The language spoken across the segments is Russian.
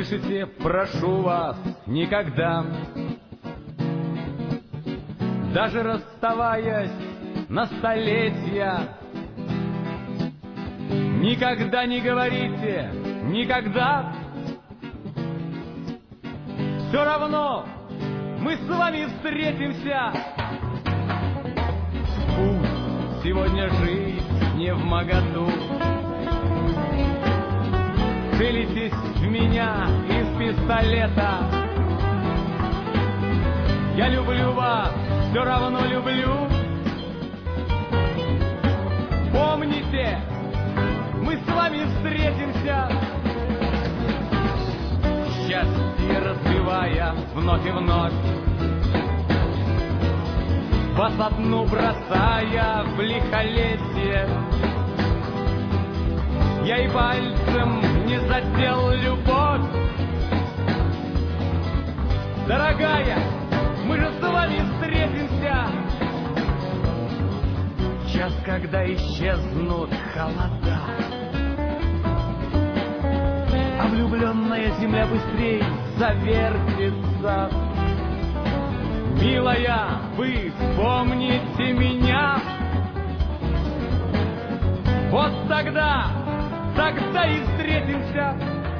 Слышите, прошу вас, никогда, даже расставаясь на столетия, никогда не говорите, никогда. Все равно мы с вами встретимся. Пусть сегодня жизнь не вмоготу, целитесь в меня из пистолета. Я люблю вас, все равно люблю. Помните, мы с вами встретимся. Счастье разбивая вновь и вновь, вас одну бросая в лихолетие, я и пальцем не задел любовь. Дорогая, мы же с вами встретимся. Час, когда исчезнут холода, а влюбленная земля быстрей завертится. Милая, вы вспомните меня. Вот тогда и встретимся.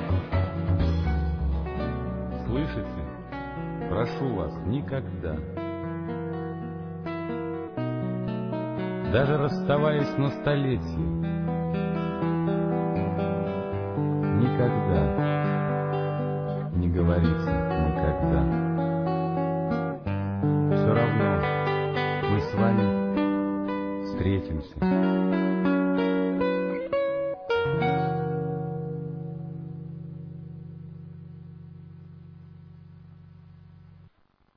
Слышите? Прошу вас, никогда, даже расставаясь на столетие, никогда не говорите никогда. Все равно мы с вами встретимся.